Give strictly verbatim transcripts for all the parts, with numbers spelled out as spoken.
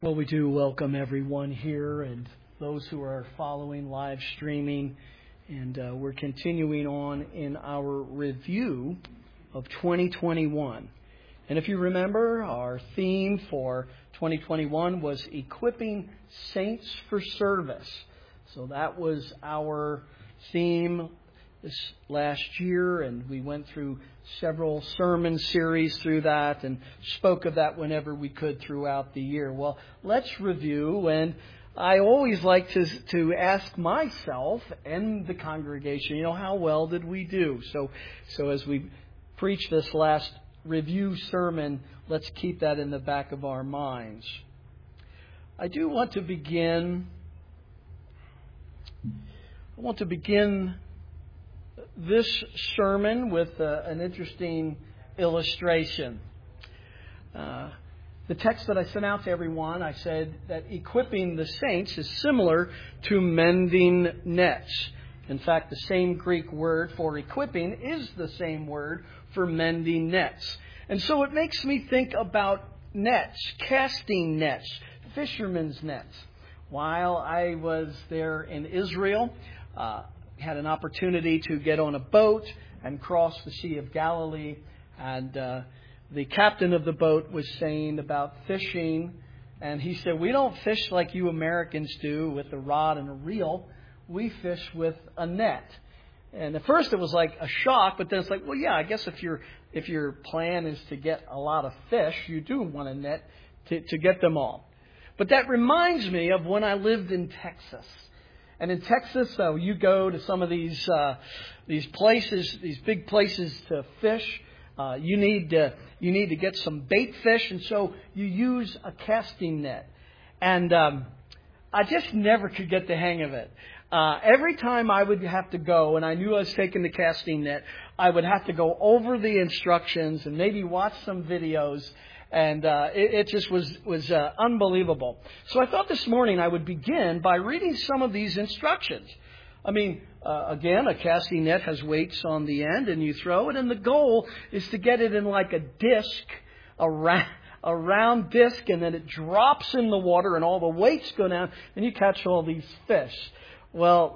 Well, we do welcome everyone here and those who are following live streaming. And uh, we're continuing on in our review of twenty twenty-one. And if you remember, our theme for twenty twenty-one was equipping saints for service. So that was our theme this last year, and we went through several sermon series through that and spoke of that whenever we could throughout the year. Well, let's review, and I always like to to ask myself and the congregation, you know, how well did we do? So, so as we preach this last review sermon, let's keep that in the back of our minds. I do want to begin. I want to begin this sermon with uh, an interesting illustration. Uh, the text that I sent out to everyone, I said that equipping the saints is similar to mending nets. In fact, the same Greek word for equipping is the same word for mending nets. And so it makes me think about nets, casting nets, fishermen's nets. While I was there in Israel, uh, had an opportunity to get on a boat and cross the Sea of Galilee. And uh, the captain of the boat was saying about fishing. And he said, we don't fish like you Americans do with a rod and a reel. We fish with a net. And at first it was like a shock, but then it's like, well, yeah, I guess if your if your plan is to get a lot of fish, you do want a net to, to get them all. But that reminds me of when I lived in Texas. And in Texas, uh, you go to some of these uh, these places, these big places to fish. Uh, you need to you need to get some bait fish, and so you use a casting net. And um, I just never could get the hang of it. Uh, every time I would have to go, and I knew I was taking the casting net, I would have to go over the instructions and maybe watch some videos. And uh, it, it just was was uh, unbelievable. So I thought this morning I would begin by reading some of these instructions. I mean, uh, again, a casting net has weights on the end, and you throw it, and the goal is to get it in like a disc, a, ra- a round disc, and then it drops in the water, and all the weights go down, and you catch all these fish. Well,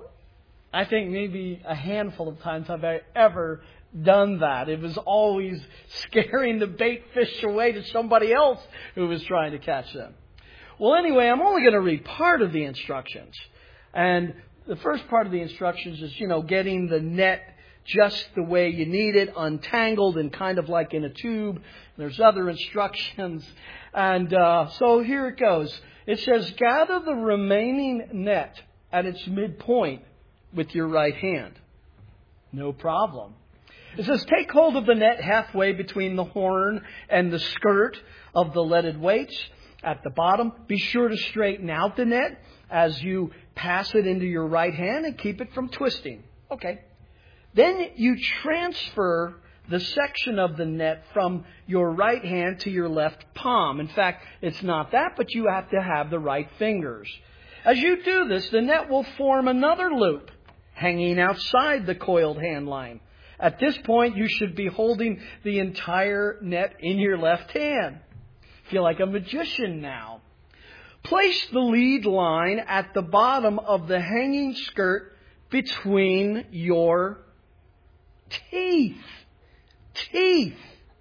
I think maybe a handful of times have I ever done that. It was always scaring the bait fish away to somebody else who was trying to catch them. Well, anyway, I'm only going to read part of the instructions. And the first part of the instructions is, you know, getting the net just the way you need it, untangled and kind of like in a tube. There's other instructions. And uh, so here it goes. It says, gather the remaining net at its midpoint with your right hand. No problem. It says, take hold of the net halfway between the horn and the skirt of the leaded weights at the bottom. Be sure to straighten out the net as you pass it into your right hand and keep it from twisting. Okay. Then you transfer the section of the net from your right hand to your left palm. In fact, it's not that, but you have to have the right fingers. As you do this, the net will form another loop hanging outside the coiled hand line. At this point, you should be holding the entire net in your left hand. Feel like a magician now. Place the lead line at the bottom of the hanging skirt between your teeth. Teeth.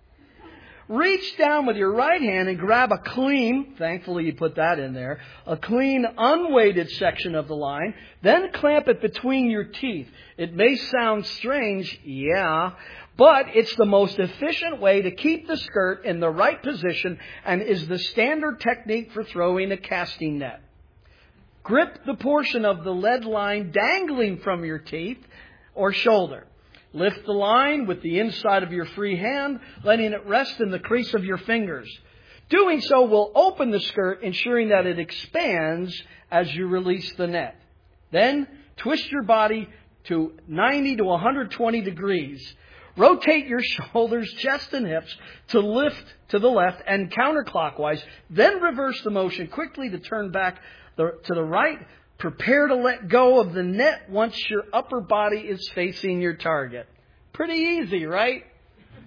Reach down with your right hand and grab a clean, thankfully you put that in there, a clean unweighted section of the line. Then clamp it between your teeth. It may sound strange, yeah, but it's the most efficient way to keep the skirt in the right position and is the standard technique for throwing a casting net. Grip the portion of the lead line dangling from your teeth or shoulder. Lift the line with the inside of your free hand, letting it rest in the crease of your fingers. Doing so will open the skirt, ensuring that it expands as you release the net. Then twist your body to ninety to one hundred twenty degrees. Rotate your shoulders, chest, and hips to lift to the left and counterclockwise. Then reverse the motion quickly to turn back the, to the right. Prepare to let go of the net once your upper body is facing your target. Pretty easy, right?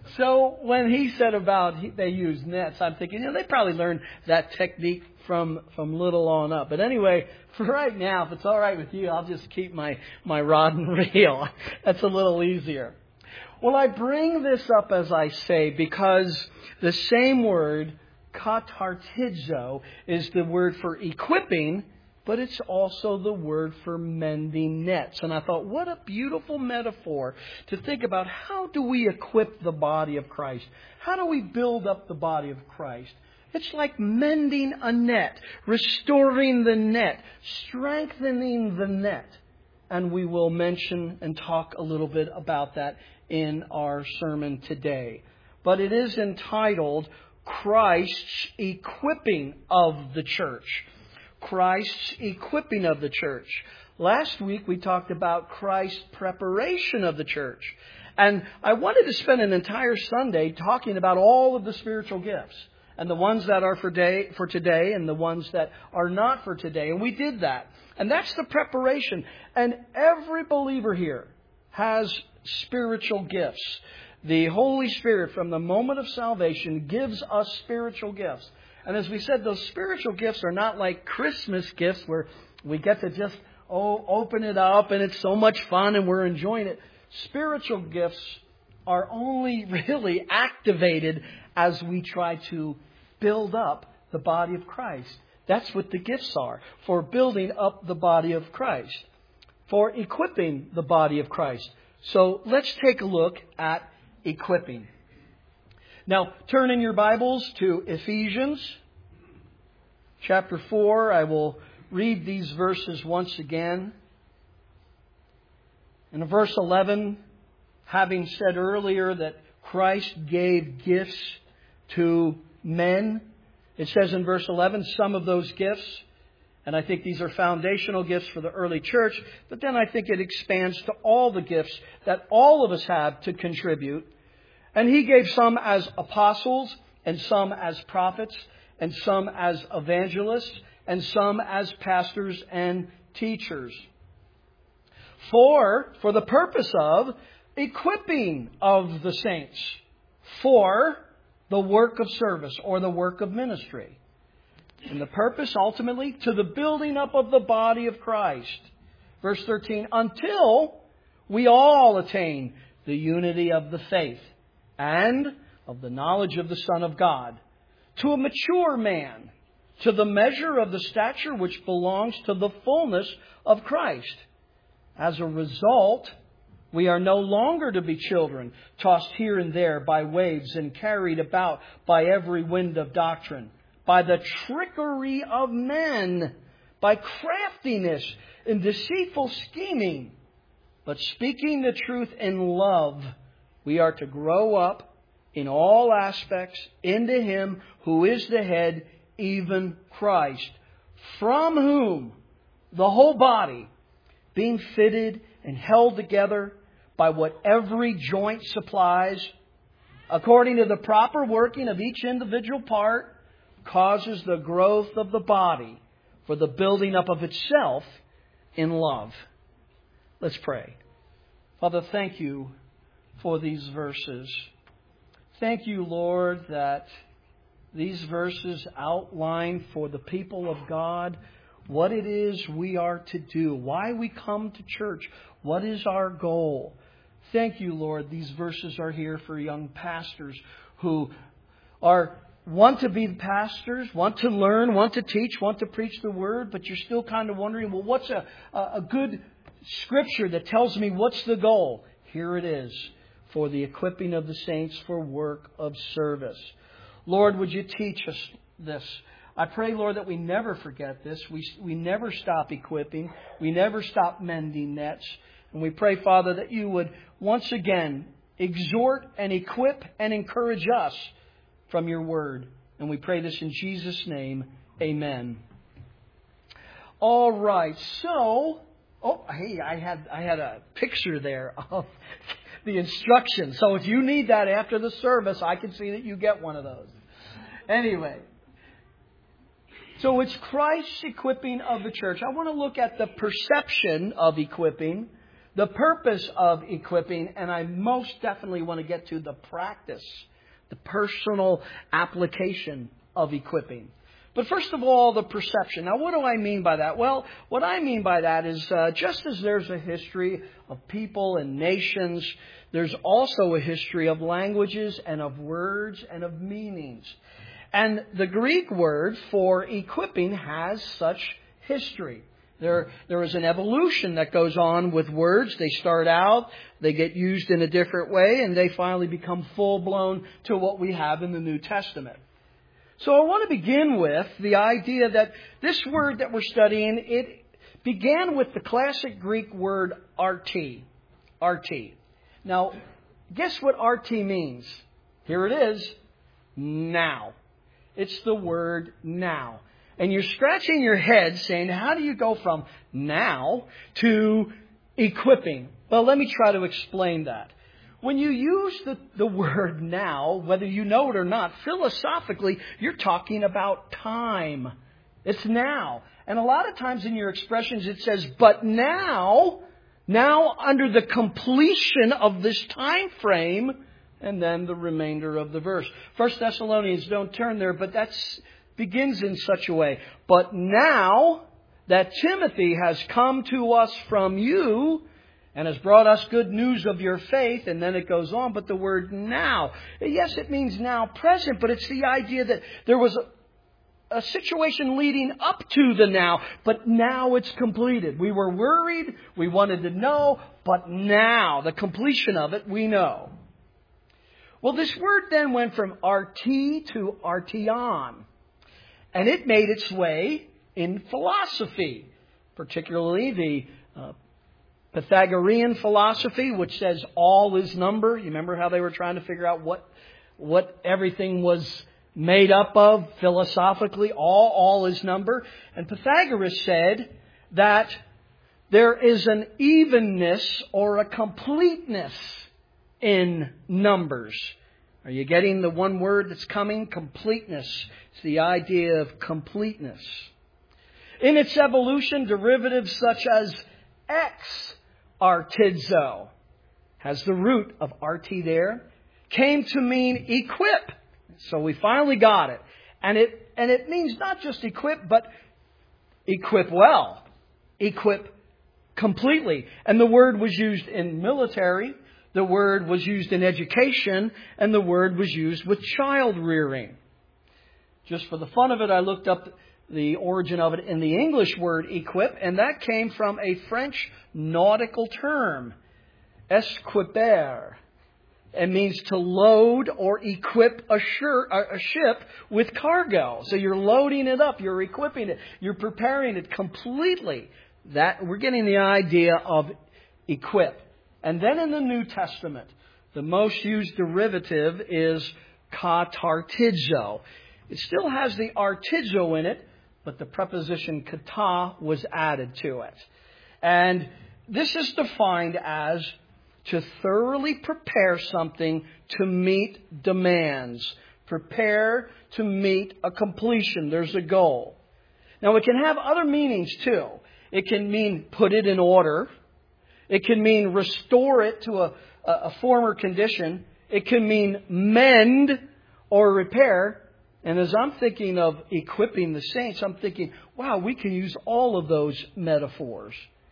So when he said about he, they use nets, I'm thinking, you know, they probably learned that technique from from little on up. But anyway, for right now, if it's all right with you, I'll just keep my, my rod and reel. That's a little easier. Well, I bring this up, as I say, because the same word, katartizo, is the word for equipping, but it's also the word for mending nets. And I thought, what a beautiful metaphor to think about. How do we equip the body of Christ? How do we build up the body of Christ? It's like mending a net, restoring the net, strengthening the net. And we will mention and talk a little bit about that in our sermon today. But it is entitled Christ's Equipping of the Church. Christ's equipping of the church. Last week we talked about Christ's preparation of the church. And I wanted to spend an entire Sunday talking about all of the spiritual gifts. And the ones that are for day, for today and the ones that are not for today. And we did that. And that's the preparation. And every believer here has spiritual gifts. The Holy Spirit, from the moment of salvation, gives us spiritual gifts. And as we said, those spiritual gifts are not like Christmas gifts where we get to just oh, open it up and it's so much fun and we're enjoying it. Spiritual gifts are only really activated as we try to build up the body of Christ. That's what the gifts are, for building up the body of Christ, for equipping the body of Christ. So let's take a look at equipping. Now, turn in your Bibles to Ephesians chapter four. I will read these verses once again. In verse eleven, having said earlier that Christ gave gifts to men, it says in verse eleven, some of those gifts, and I think these are foundational gifts for the early church, but then I think it expands to all the gifts that all of us have to contribute. And He gave some as apostles, and some as prophets, and some as evangelists, and some as pastors and teachers. For, for the purpose of equipping of the saints for the work of service or the work of ministry. And the purpose ultimately to the building up of the body of Christ. Verse thirteen, until we all attain the unity of the faith and of the knowledge of the Son of God, to a mature man, to the measure of the stature which belongs to the fullness of Christ. As a result, we are no longer to be children, tossed here and there by waves and carried about by every wind of doctrine, by the trickery of men, by craftiness and deceitful scheming. But speaking the truth in love, we are to grow up in all aspects into Him who is the head, even Christ, from whom the whole body, being fitted and held together by what every joint supplies, according to the proper working of each individual part, causes the growth of the body for the building up of itself in love. Let's pray. Father, thank You for these verses. Thank You, Lord, that these verses outline for the people of God what it is we are to do, why we come to church, what is our goal. Thank You, Lord, these verses are here for young pastors who are want to be pastors, want to learn, want to teach, want to preach the Word, but you're still kind of wondering, well, what's a, a good scripture that tells me what's the goal? Here it is, for the equipping of the saints for work of service. Lord, would You teach us this? I pray, Lord, that we never forget this. We, we never stop equipping. We never stop mending nets. And we pray, Father, that You would once again exhort and equip and encourage us from Your Word. And we pray this in Jesus' name. Amen. All right. So, oh, hey, I had I had a picture there of the instructions. So if you need that after the service, I can see that you get one of those. Anyway. So it's Christ's equipping of the church. I want to look at the perception of equipping, the purpose of equipping, and I most definitely want to get to the practice, the personal application of equipping. But first of all, the perception. Now, what do I mean by that? Well, what I mean by that is uh, just as there's a history of people and nations, there's also a history of languages and of words and of meanings. And the Greek word for equipping has such history. There, there is an evolution that goes on with words. They start out, they get used in a different way, and they finally become full-blown to what we have in the New Testament. So I want to begin with the idea that this word that we're studying, it began with the classic Greek word arti. Arti. Now, guess what arti means? Here it is. Now. It's the word now. And you're scratching your head saying, how do you go from now to equipping? Well, let me try to explain that. When you use the, the word now, whether you know it or not, philosophically, you're talking about time. It's now. And a lot of times in your expressions it says, but now, now under the completion of this time frame, and then the remainder of the verse. First Thessalonians, don't turn there, but that begins in such a way. But now that Timothy has come to us from you, and has brought us good news of your faith, and then it goes on, but the word now. Yes, it means now present, but it's the idea that there was a, a situation leading up to the now, but now it's completed. We were worried, we wanted to know, but now, the completion of it, we know. Well, this word then went from arti to artion, and it made its way in philosophy, particularly the uh, Pythagorean philosophy, which says all is number. You remember how they were trying to figure out what what everything was made up of philosophically? All, all is number. And Pythagoras said that there is an evenness or a completeness in numbers. Are you getting the one word that's coming? Completeness. It's the idea of completeness. In its evolution, derivatives such as X, artizo, has the root of arti there, came to mean equip. So we finally got it. And it and it means not just equip, but equip well. Equip completely. And the word was used in military, the word was used in education, and the word was used with child rearing. Just for the fun of it, I looked up the origin of it in the English word equip, and that came from a French nautical term, esquiper. It means to load or equip a, shir- a ship with cargo. So you're loading it up, you're equipping it, you're preparing it completely. That we're getting the idea of equip. And then in the New Testament, the most used derivative is katartizo. It still has the artizo in it, but the preposition kata was added to it. And this is defined as to thoroughly prepare something to meet demands. Prepare to meet a completion. There's a goal. Now, it can have other meanings too. It can mean put it in order. It can mean restore it to a, a former condition. It can mean mend or repair. And as I'm thinking of equipping the saints, I'm thinking, wow, we can use all of those metaphors.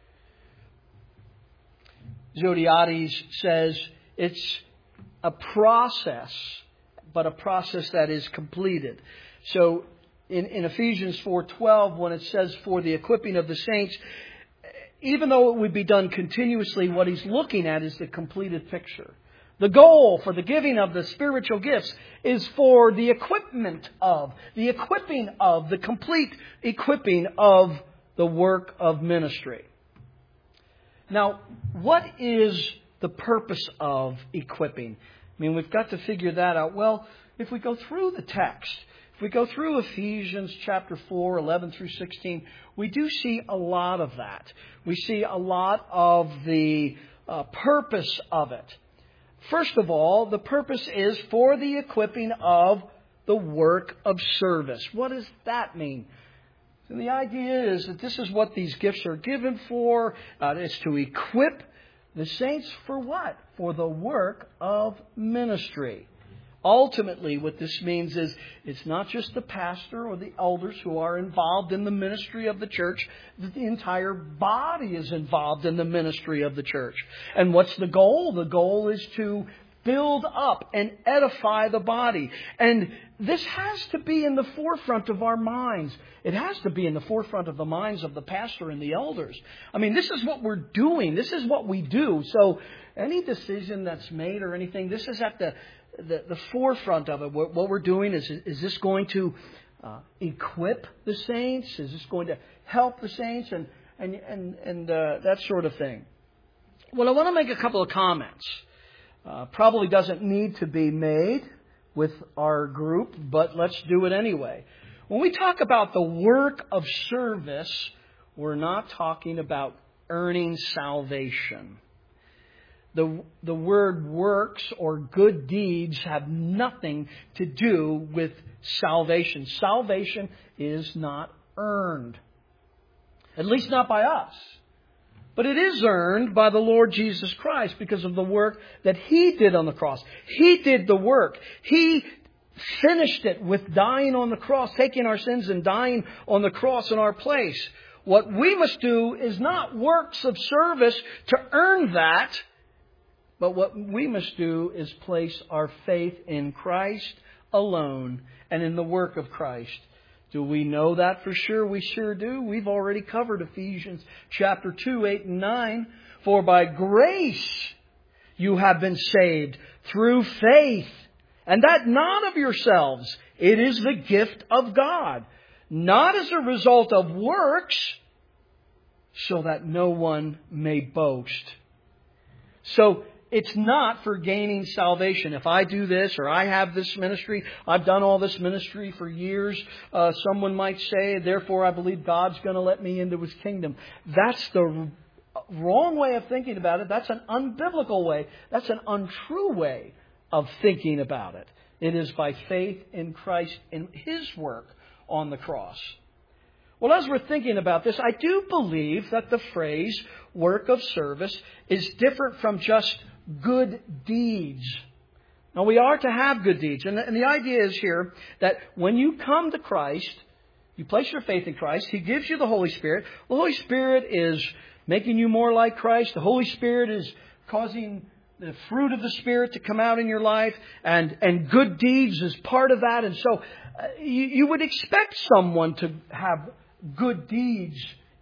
Zodiades says it's a process, but a process that is completed. So in, in Ephesians four twelve, when it says for the equipping of the saints, even though it would be done continuously, what he's looking at is the completed picture. The goal for the giving of the spiritual gifts is for the equipment of, the equipping of, the complete equipping of the work of ministry. Now, what is the purpose of equipping? I mean, we've got to figure that out. Well, if we go through the text, if we go through Ephesians chapter four, eleven through sixteen, we do see a lot of that. We see a lot of the uh, purpose of it. First of all, the purpose is for the equipping of the work of service. What does that mean? And the idea is that this is what these gifts are given for. Uh, it's to equip The saints for what? For the work of ministry. Ultimately, what this means is it's not just the pastor or the elders who are involved in the ministry of the church. The entire body is involved in the ministry of the church. And what's the goal? The goal is to build up and edify the body. And this has to be in the forefront of our minds. It has to be in the forefront of the minds of the pastor and the elders. I mean, this is what we're doing. This is what we do. So any decision that's made or anything, this is at the the, the forefront of it. What, what we're doing is, is this going to uh, equip the saints? Is this going to help the saints? And, and, and, and uh, that sort of thing. Well, I want to make a couple of comments. Uh, probably doesn't need to be made with our group, but let's do it anyway. When we talk about the work of service, we're not talking about earning salvation. The, the word works or good deeds have nothing to do with salvation. Salvation is not earned. At least not by us. But it is earned by the Lord Jesus Christ because of the work that He did on the cross. He did the work. He finished it with dying on the cross, taking our sins and dying on the cross in our place. What we must do is not works of service to earn that, but what we must do is place our faith in Christ alone and in the work of Christ. Do we know that for sure? We sure do. We've already covered Ephesians chapter two, eight and nine. For by grace you have been saved through faith, and that not of yourselves. It is the gift of God, not as a result of works, so that no one may boast. So, it's not for gaining salvation. If I do this or I have this ministry, I've done all this ministry for years, uh, someone might say, therefore I believe God's going to let me into His kingdom. That's the wrong way of thinking about it. That's an unbiblical way. That's an untrue way of thinking about it. It is by faith in Christ and His work on the cross. Well, as we're thinking about this, I do believe that the phrase work of service is different from just good deeds. Now, we are to have good deeds. And the, and the idea is here that when you come to Christ, you place your faith in Christ, He gives you the Holy Spirit. The Holy Spirit is making you more like Christ. The Holy Spirit is causing the fruit of the Spirit to come out in your life. And, and good deeds is part of that. And so uh, you, you would expect someone to have good deeds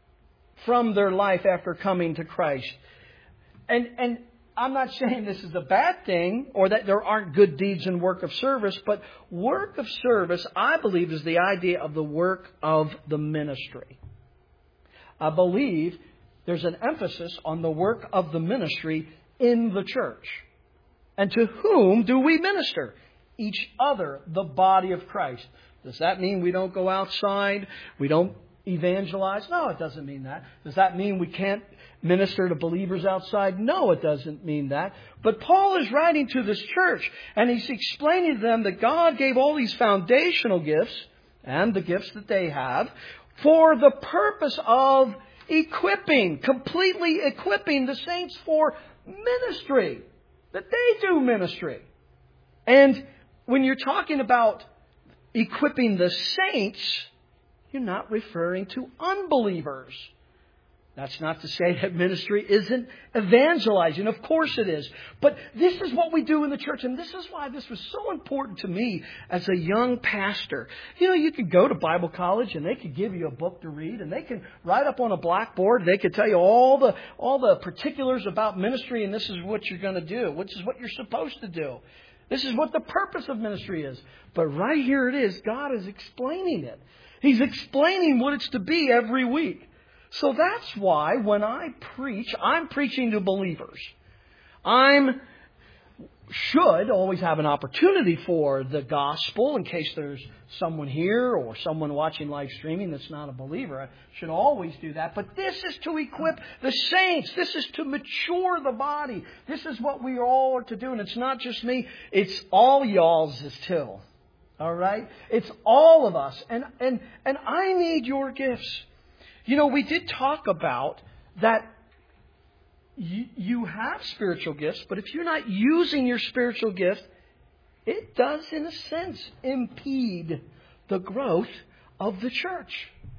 from their life after coming to Christ. And, and I'm not saying this is a bad thing or that there aren't good deeds in work of service, but work of service, I believe, is the idea of the work of the ministry. I believe there's an emphasis on the work of the ministry in the church. And to whom do we minister? Each other, the body of Christ. Does that mean we don't go outside? We don't evangelize? No, it doesn't mean that. Does that mean we can't minister to believers outside? No, it doesn't mean that. But Paul is writing to this church, and he's explaining to them that God gave all these foundational gifts, and the gifts that they have, for the purpose of equipping, completely equipping the saints for ministry. That they do ministry. And when you're talking about equipping the saints, you're not referring to unbelievers. That's not to say that ministry isn't evangelizing. Of course it is. But this is what we do in the church. And this is why this was so important to me as a young pastor. You know, you could go to Bible college and they could give you a book to read. And they can write up on a blackboard. They could tell you all the all the particulars about ministry. And this is what you're going to do. This is what you're supposed to do. This is what the purpose of ministry is. But right here it is. God is explaining it. He's explaining what it's to be every week. So that's why when I preach, I'm preaching to believers. I'm should always have an opportunity for the gospel in case there's someone here or someone watching live streaming that's not a believer. I should always do that. But this is to equip the saints. This is to mature the body. This is what we all are to do. And it's not just me. It's all y'all's too. All right? It's all of us. And, and, and I need your gifts. You know, we did talk about that you, you have spiritual gifts, but if you're not using your spiritual gift, it does, in a sense, impede the growth of the church.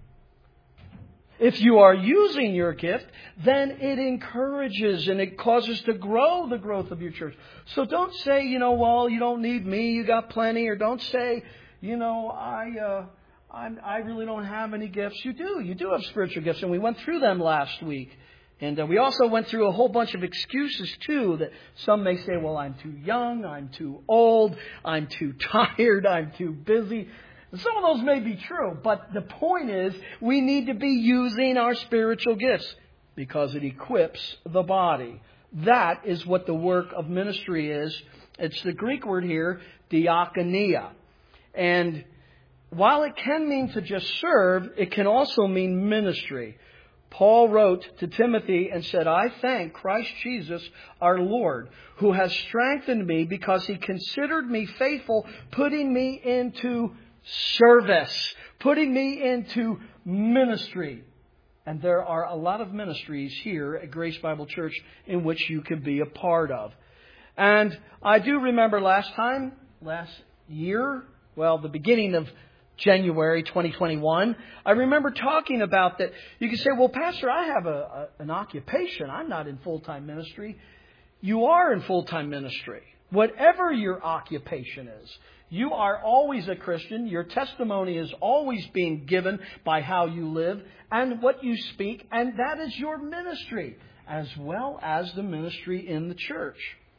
If you are using your gift, then it encourages and it causes to grow the growth of your church. So don't say, you know, well, you don't need me, you got plenty. Or don't say, you know, I uh, I'm, I really don't have any gifts. You do. You do have spiritual gifts. And we went through them last week. And uh, we also went through a whole bunch of excuses, too, that some may say, well, I'm too young, I'm too old, I'm too tired, I'm too busy. Some of those may be true, but the point is we need to be using our spiritual gifts because it equips the body. That is what the work of ministry is. It's the Greek word here, diakonia. And while it can mean to just serve, it can also mean ministry. Paul wrote to Timothy and said, I thank Christ Jesus our Lord, who has strengthened me because he considered me faithful, putting me into service, putting me into ministry. And there are a lot of ministries here at Grace Bible Church in which you can be a part of. And I do remember last time, last year, well, the beginning of January twenty twenty-one, I remember talking about that. You can say, well, Pastor, I have a, a, an occupation. I'm not in full-time ministry. You are in full-time ministry. Whatever your occupation is, you are always a Christian. Your testimony is always being given by how you live and what you speak. And that is your ministry, as well as the ministry in the church.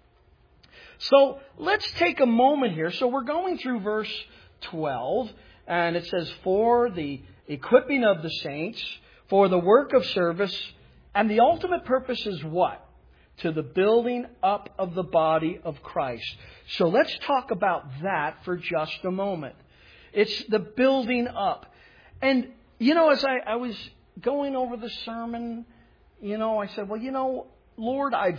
So let's take a moment here. So we're going through verse twelve. And it says, for the equipping of the saints, for the work of service, and the ultimate purpose is what? To the building up of the body of Christ. So let's talk about that for just a moment. It's the building up. And, you know, as I, I was going over the sermon, you know, I said, well, you know, Lord, I've,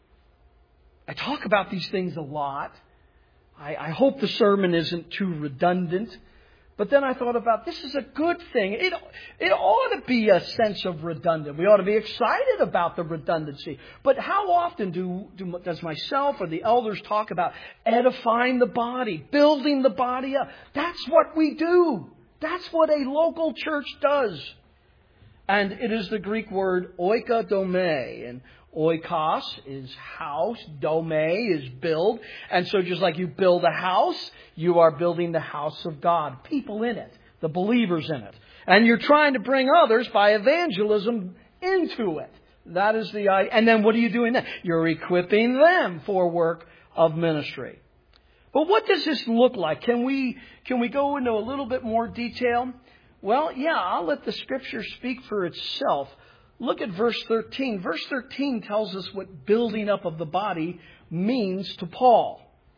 I talk about these things a lot. I, I hope the sermon isn't too redundant. But then I thought about, this is a good thing. It, it ought to be a sense of redundant. We ought to be excited about the redundancy. But how often do, do does myself or the elders talk about edifying the body, building the body up? That's what we do. That's what a local church does. And it is the Greek word oikodome. And oikos is house, dome is build. And so just like you build a house, you are building the house of God. People in it, the believers in it. And you're trying to bring others by evangelism into it. That is the idea. And then what are you doing then? You're equipping them for work of ministry. But what does this look like? Can we, can we go into a little bit more detail? Well, yeah, I'll let the Scripture speak for itself. Look at verse thirteen. Verse thirteen tells us what building up of the body means to Paul.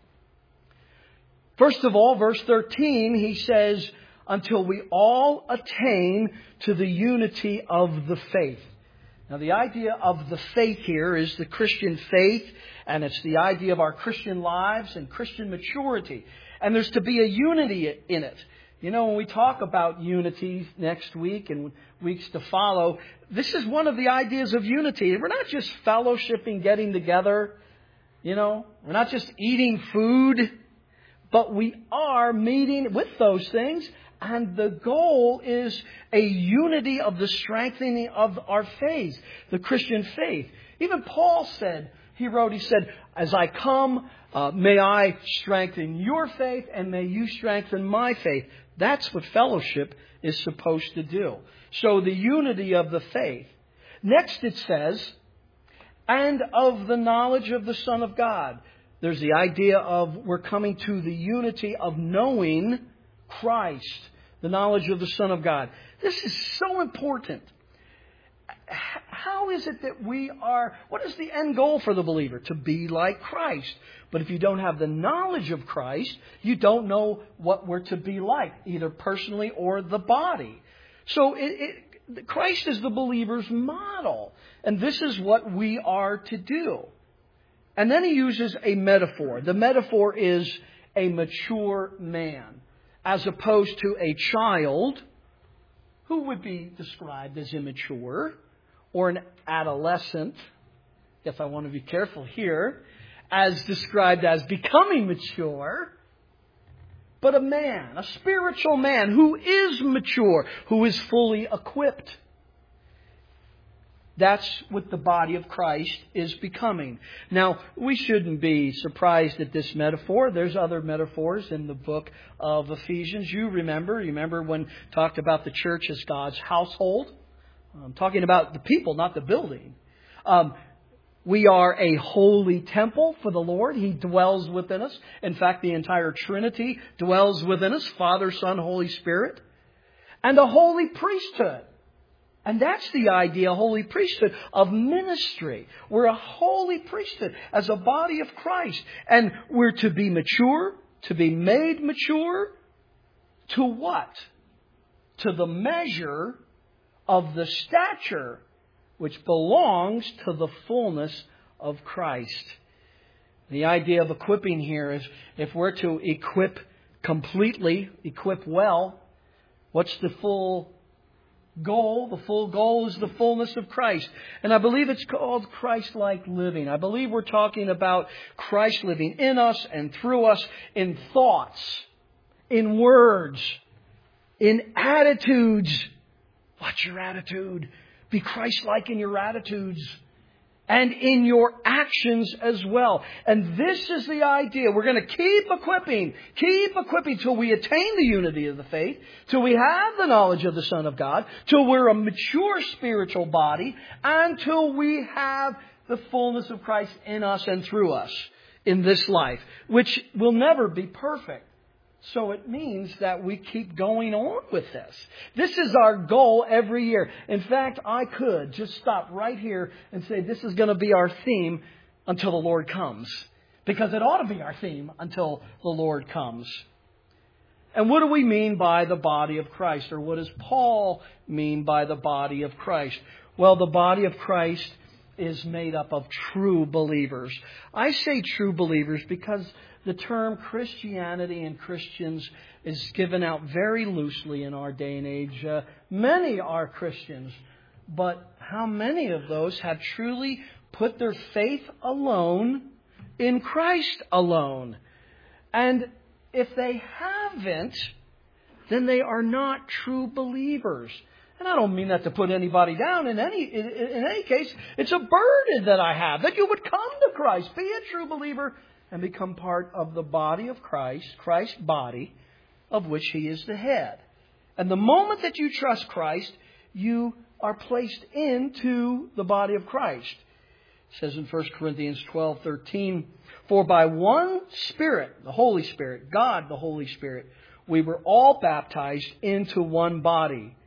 First of all, verse thirteen, he says, until we all attain to the unity of the faith. Now, the idea of the faith here is the Christian faith, and it's the idea of our Christian lives and Christian maturity. And there's to be a unity in it. You know, when we talk about unity next week and weeks to follow, this is one of the ideas of unity. We're not just fellowshipping, getting together. You know, we're not just eating food, but we are meeting with those things. And the goal is a unity of the strengthening of our faith, the Christian faith. Even Paul said, he wrote, he said, as I come, uh, may I strengthen your faith and may you strengthen my faith. That's what fellowship is supposed to do. So the unity of the faith. Next it says, and of the knowledge of the Son of God. There's the idea of we're coming to the unity of knowing Christ, the knowledge of the Son of God. This is so important. How is it that we are, what is the end goal for the believer? To be like Christ. But if you don't have the knowledge of Christ, you don't know what we're to be like, either personally or the body. So it, it, Christ is the believer's model. And this is what we are to do. And then he uses a metaphor. The metaphor is a mature man, as opposed to a child who would be described as immature, or an adolescent, Guess I want to be careful here, as described as becoming mature, but a man, a spiritual man who is mature, who is fully equipped. That's what the body of Christ is becoming. Now, we shouldn't be surprised at this metaphor. There's other metaphors in the book of Ephesians. You remember, you remember when talked about the church as God's household. I'm talking about the people, not the building. Um, we are a holy temple for the Lord. He dwells within us. In fact, the entire Trinity dwells within us, Father, Son, Holy Spirit. And a holy priesthood. And that's the idea, holy priesthood, of ministry. We're a holy priesthood as a body of Christ. And we're to be mature, to be made mature. To what? To the measure of the stature which belongs to the fullness of Christ. The idea of equipping here is if we're to equip completely, equip well, what's the full goal? The full goal is the fullness of Christ. And I believe it's called Christ-like living. I believe we're talking about Christ living in us and through us in thoughts, in words, in attitudes. What's your attitude? Be Christ-like in your attitudes. And in your actions as well. And this is the idea. We're going to keep equipping, keep equipping till we attain the unity of the faith, till we have the knowledge of the Son of God, till we're a mature spiritual body, and till we have the fullness of Christ in us and through us in this life, which will never be perfect. So it means that we keep going on with this. This is our goal every year. In fact, I could just stop right here and say this is going to be our theme until the Lord comes. Because it ought to be our theme until the Lord comes. And what do we mean by the body of Christ? Or what does Paul mean by the body of Christ? Well, the body of Christ is made up of true believers. I say true believers because the term Christianity and Christians is given out very loosely in our day and age. Uh, many are Christians, but how many of those have truly put their faith alone in Christ alone? And if they haven't, then they are not true believers. And I don't mean that to put anybody down. In any in, in any case, it's a burden that I have, that you would come to Christ, be a true believer, and become part of the body of Christ, Christ's body, of which He is the head. And the moment that you trust Christ, you are placed into the body of Christ. It says in First Corinthians twelve thirteen, for by one Spirit, the Holy Spirit, God the Holy Spirit, we were all baptized into one body,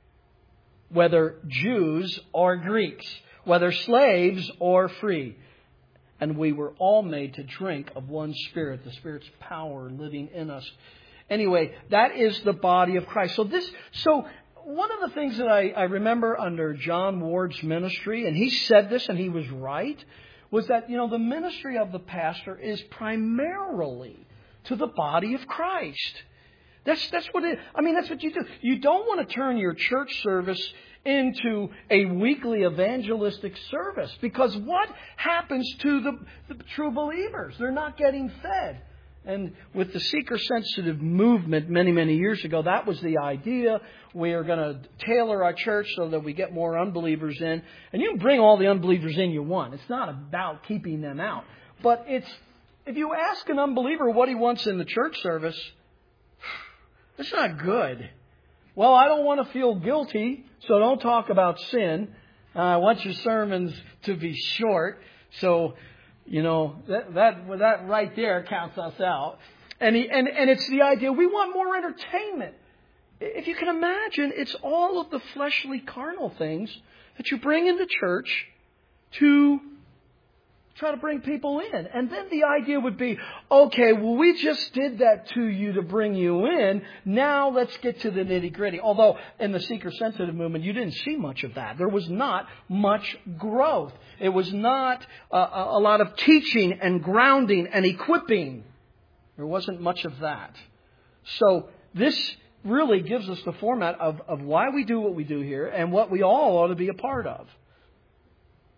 whether Jews or Greeks, whether slaves or free. And we were all made to drink of one Spirit, the Spirit's power living in us. Anyway, that is the body of Christ. So this, so one of the things that I, I remember under John Ward's ministry, and he said this and he was right, was that, you know, the ministry of the pastor is primarily to the body of Christ. That's that's what it, I mean, that's what you do. You don't want to turn your church service into a weekly evangelistic service, because what happens to the, the true believers? They're not getting fed. And with the seeker-sensitive movement many, many years ago, that was the idea. We are going to tailor our church so that we get more unbelievers in. And you can bring all the unbelievers in you want. It's not about keeping them out. But it's, if you ask an unbeliever what he wants in the church service, it's not good. Well, I don't want to feel guilty, so don't talk about sin. Uh, I want your sermons to be short. So, you know, that that, that right there counts us out. And, he, and, and it's the idea, we want more entertainment. If you can imagine, it's all of the fleshly, carnal things that you bring into church to try to bring people in. And then the idea would be, okay, well, we just did that to you to bring you in. Now let's get to the nitty-gritty. Although in the seeker-sensitive movement, you didn't see much of that. There was not much growth. It was not uh, a lot of teaching and grounding and equipping. There wasn't much of that. So this really gives us the format of, of why we do what we do here and what we all ought to be a part of.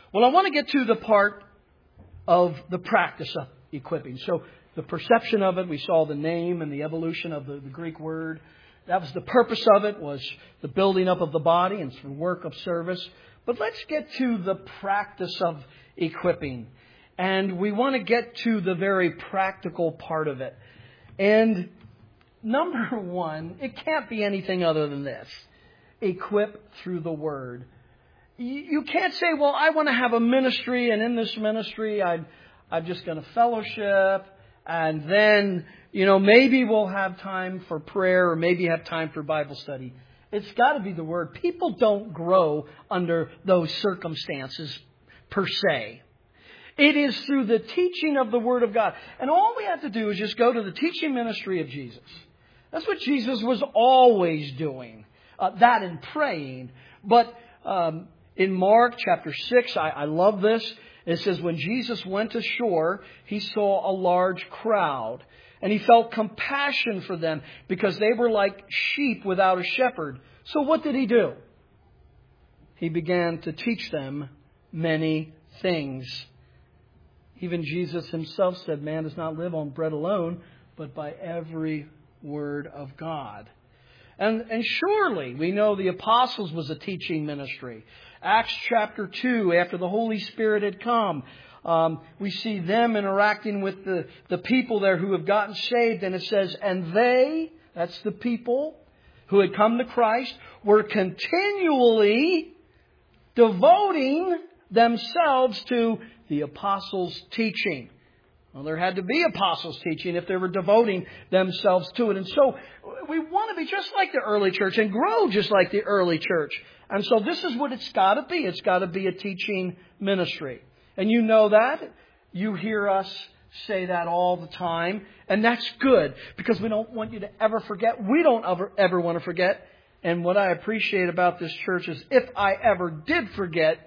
Well, I want to get to the part of the practice of equipping. So the perception of it, we saw the name and the evolution of the, the Greek word. That was the purpose of it, was the building up of the body and some work of service. But let's get to the practice of equipping. And we want to get to the very practical part of it. And number one, it can't be anything other than this. Equip through the Word. You can't say, well, I want to have a ministry, and in this ministry, I'm, I'm just going to fellowship, and then, you know, maybe we'll have time for prayer, or maybe have time for Bible study. It's got to be the Word. People don't grow under those circumstances per se. It is through the teaching of the Word of God. And all we have to do is just go to the teaching ministry of Jesus. That's what Jesus was always doing. Uh, that and praying. But um, in Mark chapter six, I, I love this. It says, when Jesus went ashore, he saw a large crowd. And he felt compassion for them because they were like sheep without a shepherd. So what did he do? He began to teach them many things. Even Jesus himself said, man does not live on bread alone, but by every word of God. And, and surely we know the apostles was a teaching ministry. Acts chapter two, after the Holy Spirit had come, um, we see them interacting with the, the people there who have gotten saved. And it says, and they, that's the people who had come to Christ, were continually devoting themselves to the apostles' teaching. Well, there had to be apostles' teaching if they were devoting themselves to it. And so we want to be just like the early church and grow just like the early church. And so this is what it's got to be. It's got to be a teaching ministry. And you know that. You hear us say that all the time. And that's good because we don't want you to ever forget. We don't ever, ever want to forget. And what I appreciate about this church is if I ever did forget,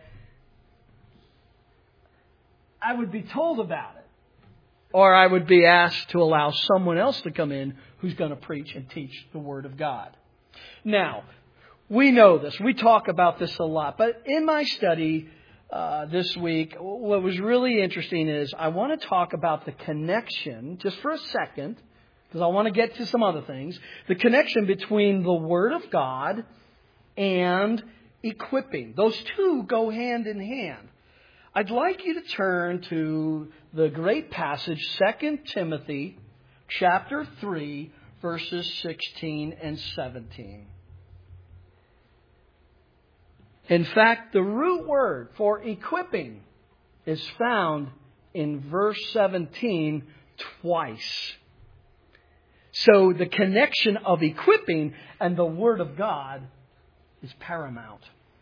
I would be told about it. Or I would be asked to allow someone else to come in who's going to preach and teach the Word of God. Now, we know this. We talk about this a lot. But in my study uh, this week, what was really interesting is I want to talk about the connection, just for a second, because I want to get to some other things, the connection between the Word of God and equipping. Those two go hand in hand. I'd like you to turn to the great passage, Second Timothy chapter three, verses sixteen and seventeen. In fact, the root word for equipping is found in verse seventeen twice. So the connection of equipping and the Word of God is paramount.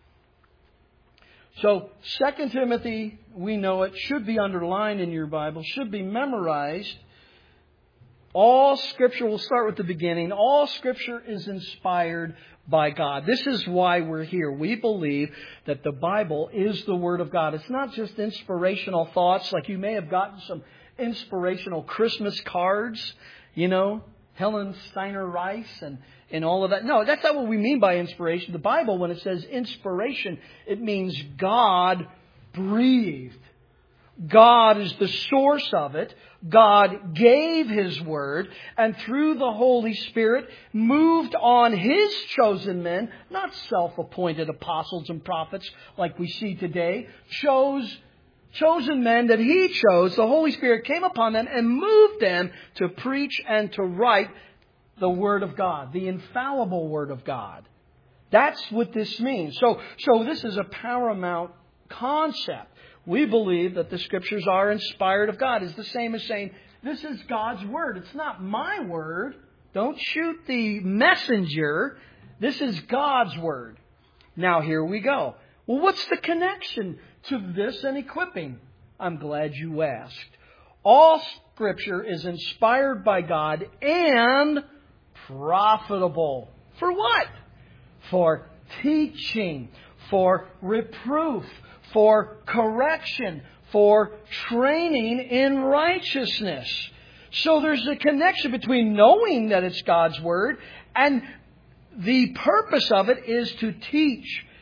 So, Second Timothy, we know it, should be underlined in your Bible, should be memorized. All Scripture, we'll start with the beginning, all Scripture is inspired by God. This is why we're here. We believe that the Bible is the Word of God. It's not just inspirational thoughts, like you may have gotten some inspirational Christmas cards, you know, Helen Steiner Rice and and all of that. No, that's not what we mean by inspiration. The Bible, when it says inspiration, it means God breathed. God is the source of it. God gave His Word, and through the Holy Spirit moved on His chosen men, not self-appointed apostles and prophets like we see today, chose chosen men that He chose. The Holy Spirit came upon them and moved them to preach and to write the Word of God, the infallible Word of God. That's what this means. So, so this is a paramount concept. We believe that the Scriptures are inspired of God. It's the same as saying, this is God's Word. It's not my Word. Don't shoot the messenger. This is God's Word. Now, here we go. Well, what's the connection to this and equipping? I'm glad you asked. All Scripture is inspired by God and profitable. For what? For teaching, for reproof, for correction, for training in righteousness. So there's a connection between knowing that it's God's Word and the purpose of it is to teach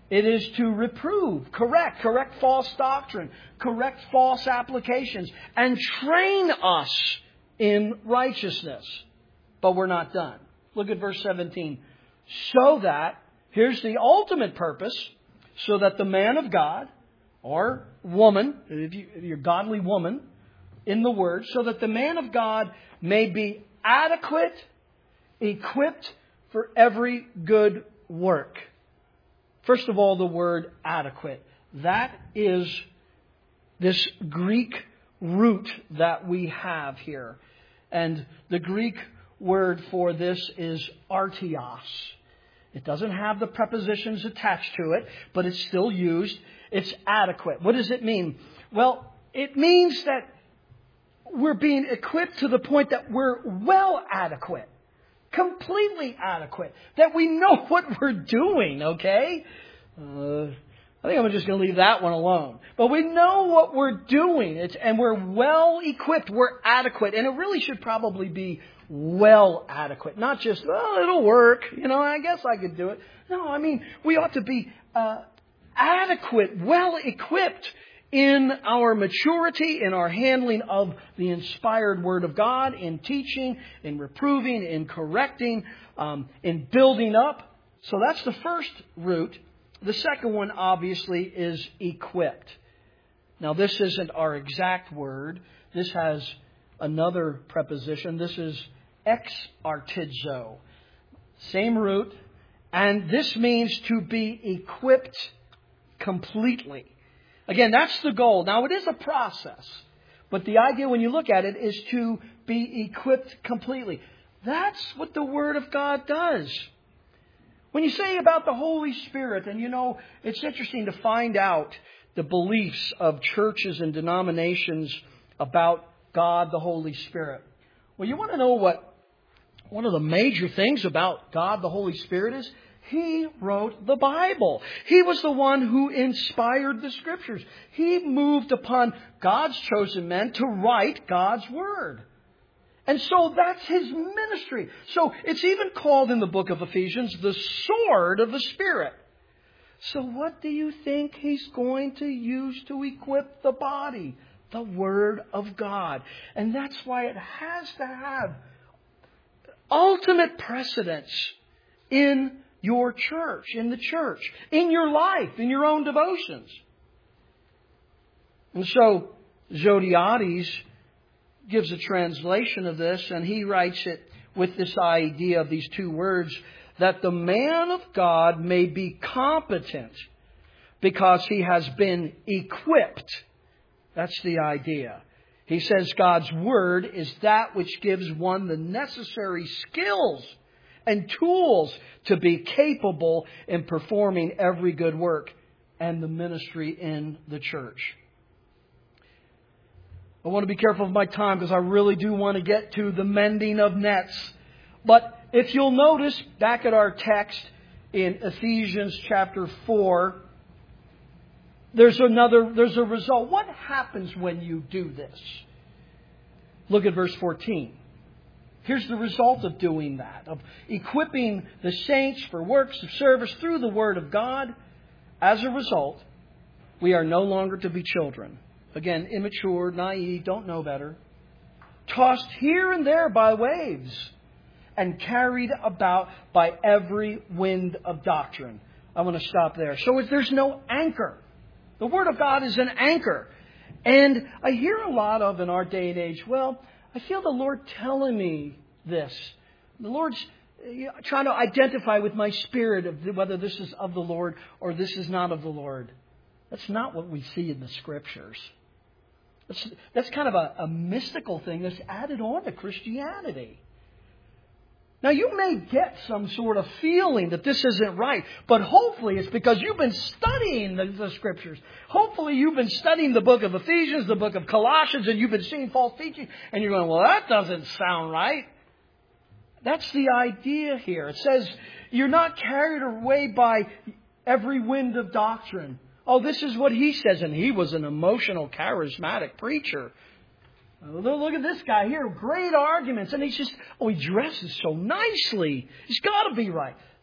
It is to reprove, correct, correct false doctrine, correct false applications, and train us in righteousness. But we're not done. Look at verse seventeen. So that, here's the ultimate purpose, so that the man of God, or woman, if, you, if you're a godly woman in the Word, so that the man of God may be adequate, equipped for every good work. First of all, the word adequate. That is this Greek root that we have here. And the Greek word for this is artios. It doesn't have the prepositions attached to it, but it's still used. It's adequate. What does it mean? Well, it means that we're being equipped to the point that we're well adequate. Completely adequate. That we know what we're doing, okay? Uh, I think I'm just going to leave that one alone. But we know what we're doing. It's, and we're well equipped. We're adequate. And it really should probably be well adequate. Not just, well, it'll work. You know, I guess I could do it. No, I mean, we ought to be uh, adequate, well equipped in our maturity, in our handling of the inspired Word of God, in teaching, in reproving, in correcting, um, in building up. So that's the first root. The second one, obviously, is equipped. Now, this isn't our exact word. This has another preposition. This is exartizo. Same root. And this means to be equipped completely. Again, that's the goal. Now, it is a process. But the idea when you look at it is to be equipped completely. That's what the Word of God does. When you say about the Holy Spirit, and you know, it's interesting to find out the beliefs of churches and denominations about God, the Holy Spirit. Well, you want to know what one of the major things about God, the Holy Spirit is? He wrote the Bible. He was the one who inspired the Scriptures. He moved upon God's chosen men to write God's Word. And so that's His ministry. So it's even called in the book of Ephesians the sword of the Spirit. So what do you think He's going to use to equip the body? The Word of God. And that's why it has to have ultimate precedence in your church, in the church, in your life, in your own devotions. And so Zodhiates gives a translation of this, and he writes it with this idea of these two words, that the man of God may be competent because he has been equipped. That's the idea. He says God's Word is that which gives one the necessary skills and tools to be capable in performing every good work and the ministry in the church. I want to be careful of my time because I really do want to get to the mending of nets. But if you'll notice back at our text in Ephesians chapter four, there's another, there's a result. What happens when you do this? Look at verse fourteen. Here's the result of doing that, of equipping the saints for works of service through the Word of God. As a result, we are no longer to be children. Again, immature, naive, don't know better. Tossed here and there by waves and carried about by every wind of doctrine. I want to stop there. So there's no anchor. The Word of God is an anchor. And I hear a lot of in our day and age, well, I feel the Lord telling me this. The Lord's trying to identify with my spirit of whether this is of the Lord or this is not of the Lord. That's not what we see in the Scriptures. That's, that's kind of a, a mystical thing that's added on to Christianity. Now, you may get some sort of feeling that this isn't right, but hopefully it's because you've been studying the, the Scriptures. Hopefully you've been studying the book of Ephesians, the book of Colossians, and you've been seeing false teaching, and you're going, well, that doesn't sound right. That's the idea here. It says you're not carried away by every wind of doctrine. Oh, this is what he says, and he was an emotional, charismatic preacher. Look at this guy here. Great arguments. And he's just, oh, he dresses so nicely. He's got to be right.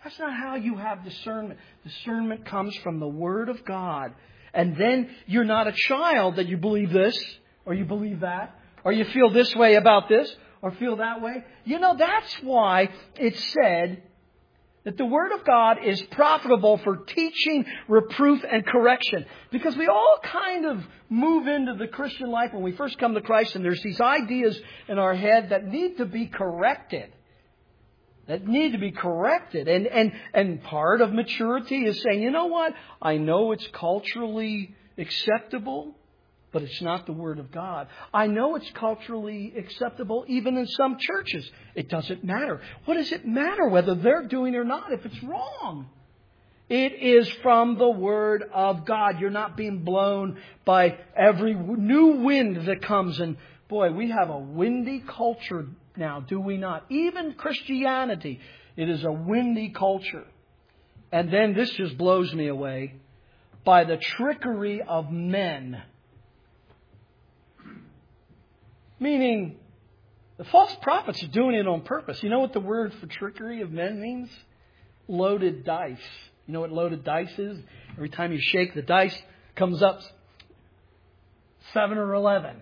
That's not how you have discernment. Discernment comes from the Word of God. And then you're not a child that you believe this, or you believe that, or you feel this way about this, or feel that way. You know, that's why it's said that the Word of God is profitable for teaching, reproof, and correction. Because we all kind of move into the Christian life when we first come to Christ, and there's these ideas in our head that need to be corrected. That need to be corrected. And, and, and part of maturity is saying, you know what? I know it's culturally acceptable, but it's not the Word of God. I know it's culturally acceptable even in some churches. It doesn't matter. What does it matter whether they're doing it or not if it's wrong? It is from the Word of God. You're not being blown by every new wind that comes. And boy, we have a windy culture now, do we not? Even Christianity, it is a windy culture. And then this just blows me away. By the trickery of men. Meaning, the false prophets are doing it on purpose. You know what the word for trickery of men means? Loaded dice. You know what loaded dice is? Every time you shake the dice, comes up seven or eleven.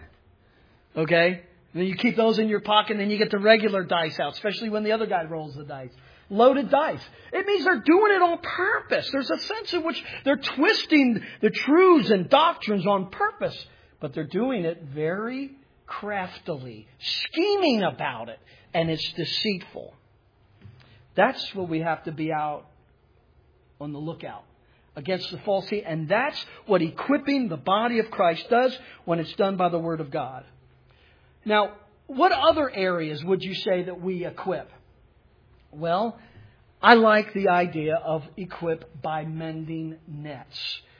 Okay? And then you keep those in your pocket, and then you get the regular dice out, especially when the other guy rolls the dice. Loaded dice. It means they're doing it on purpose. There's a sense in which they're twisting the truths and doctrines on purpose. But they're doing it very craftily, scheming about it, and it's deceitful. That's what we have to be out on the lookout against the falsity, and that's what equipping the body of Christ does when it's done by the Word of God. Now, what other areas would you say that we equip? Well, I like the idea of equip by mending nets.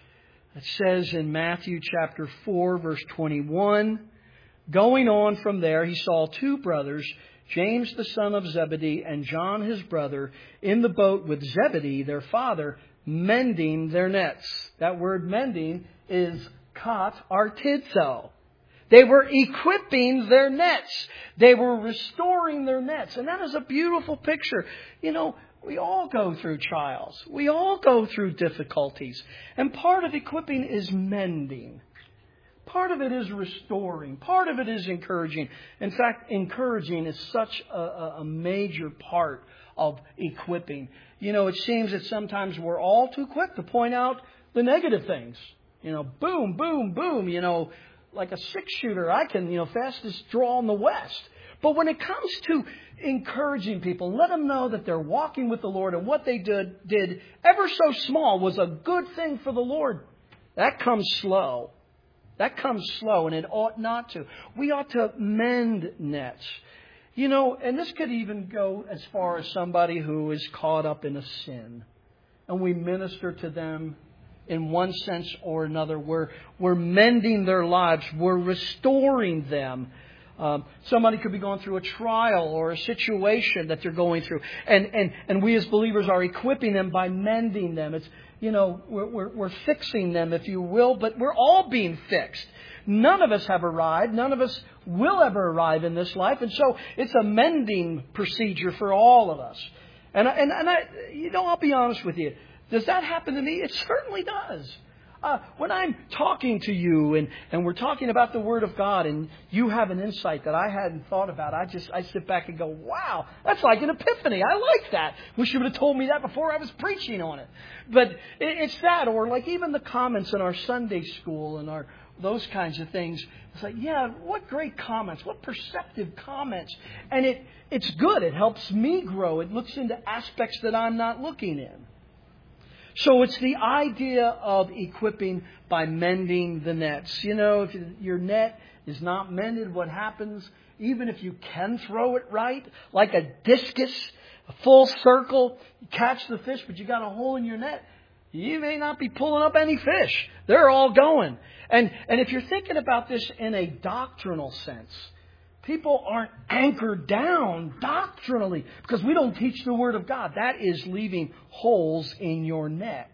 It says in Matthew chapter four, verse twenty-one, going on from there, he saw two brothers, James the son of Zebedee and John his brother, in the boat with Zebedee, their father, mending their nets. That word mending is kat artizo. They were equipping their nets. They were restoring their nets. And that is a beautiful picture. You know, we all go through trials. We all go through difficulties. And part of equipping is mending. Part of it is restoring. Part of it is encouraging. In fact, encouraging is such a, a major part of equipping. You know, it seems that sometimes we're all too quick to point out the negative things. You know, boom, boom, boom, you know, like a six-shooter, I can, you know, fastest draw in the West. But when it comes to encouraging people, let them know that they're walking with the Lord and what they did, did ever so small was a good thing for the Lord. That comes slow. That comes slow, and it ought not to. We ought to mend nets. You know, and this could even go as far as somebody who is caught up in a sin. And we minister to them in one sense or another. We're, we're mending their lives. We're restoring them. Um, somebody could be going through a trial or a situation that they're going through. And, and, and we as believers are equipping them by mending them. It's, you know, we're, we're, we're fixing them, if you will, but we're all being fixed. None of us have arrived. None of us will ever arrive in this life. And so it's a mending procedure for all of us. And, and, and I, you know, I'll be honest with you. Does that happen to me? It certainly does. Uh, when I'm talking to you and, and we're talking about the Word of God and you have an insight that I hadn't thought about, I just I sit back and go, wow, that's like an epiphany. I like that. Wish you would have told me that before I was preaching on it. But it, it's that, or like even the comments in our Sunday school and our those kinds of things. It's like, yeah, what great comments, what perceptive comments. And it it's good. It helps me grow. It looks into aspects that I'm not looking in. So it's the idea of equipping by mending the nets. You know, if your net is not mended, what happens, even if you can throw it right, like a discus, a full circle, you catch the fish, but you got a hole in your net, you may not be pulling up any fish. They're all going. And, and if you're thinking about this in a doctrinal sense, people aren't anchored down doctrinally because we don't teach the Word of God. That is leaving holes in your net.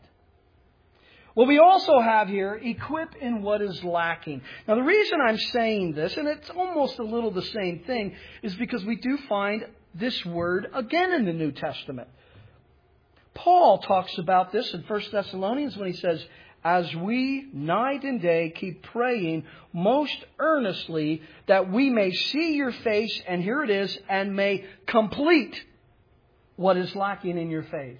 Well, we also have here, equip in what is lacking. Now, the reason I'm saying this, and it's almost a little the same thing, is because we do find this word again in the New Testament. Paul talks about this in First Thessalonians when he says, as we night and day keep praying most earnestly that we may see your face, and here it is, and may complete what is lacking in your faith.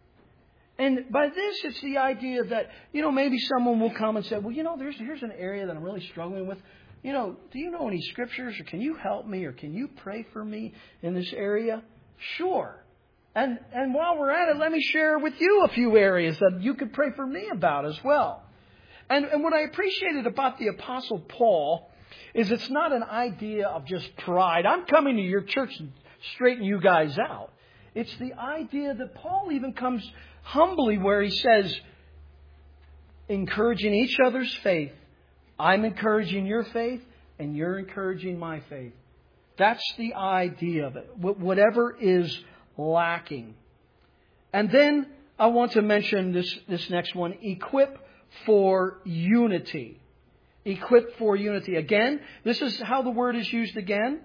And by this, it's the idea that, you know, maybe someone will come and say, well, you know, there's here's an area that I'm really struggling with. You know, do you know any scriptures, or can you help me, or can you pray for me in this area? Sure. And and while we're at it, let me share with you a few areas that you could pray for me about as well. And, and what I appreciated about the Apostle Paul is it's not an idea of just pride. I'm coming to your church and straighten you guys out. It's the idea that Paul even comes humbly where he says, encouraging each other's faith. I'm encouraging your faith, and you're encouraging my faith. That's the idea of it. Whatever is lacking. And then I want to mention this, this next one. Equip for unity. Equip for unity. Again, this is how the word is used again.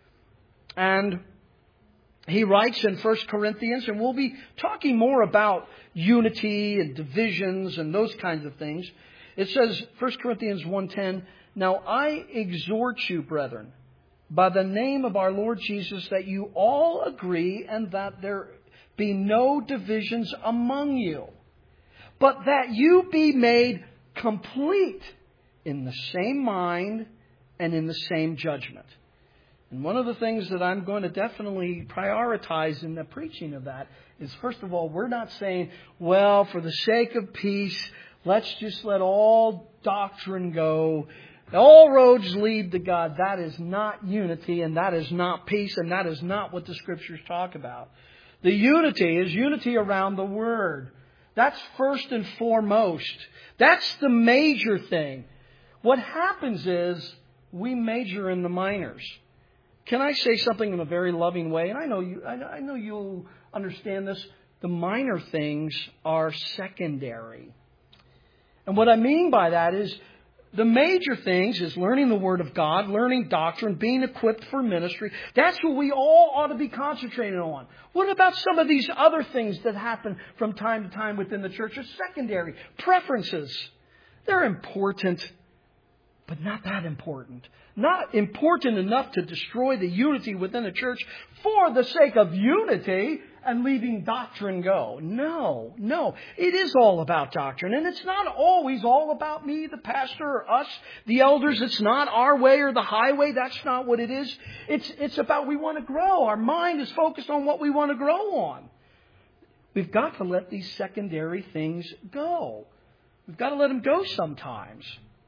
And he writes in First Corinthians, and we'll be talking more about unity and divisions and those kinds of things. It says, First Corinthians one ten, now I exhort you, brethren, by the name of our Lord Jesus, that you all agree and that there be no divisions among you, but that you be made complete in the same mind and in the same judgment. And one of the things that I'm going to definitely prioritize in the preaching of that is, first of all, we're not saying, well, for the sake of peace, let's just let all doctrine go. All roads lead to God. That is not unity, and that is not peace, and that is not what the Scriptures talk about. The unity is unity around the Word. That's first and foremost. That's the major thing. What happens is we major in the minors. Can I say something in a very loving way? And I know you, I know you'll understand this. The minor things are secondary. And what I mean by that is the major things is learning the Word of God, learning doctrine, being equipped for ministry. That's what we all ought to be concentrating on. What about some of these other things that happen from time to time within the church are secondary? Preferences. They're important, but not that important. Not important enough to destroy the unity within the church for the sake of unity and leaving doctrine go. No, no. It is all about doctrine. And it's not always all about me, the pastor, or us, the elders. It's not our way or the highway. That's not what it is. It's, it's about we want to grow. Our mind is focused on what we want to grow on. We've got to let these secondary things go. We've got to let them go sometimes.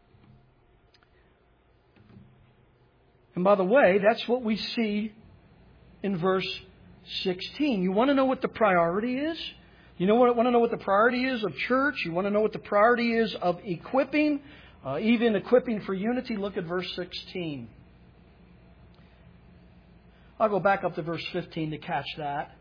And by the way, that's what we see in verse sixteen. You want to know what the priority is? You know what? Want to know what the priority is of church? You want to know what the priority is of equipping, uh, even equipping for unity? Look at verse sixteen. I'll go back up to verse fifteen to catch that.